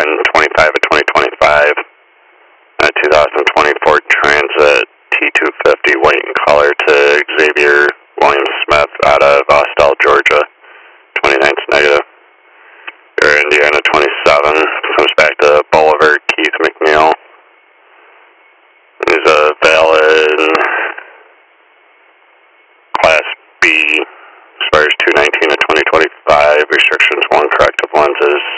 25 of 2025. 2020 Ford Transit T250 white in color to Xavier William Smith out of Austell, Georgia. 29's negative. Air Indiana 27 comes back to Bolivar Keith McNeil. Is a valid Class B, expires 2/19 of 2025. Restrictions 1, corrective lenses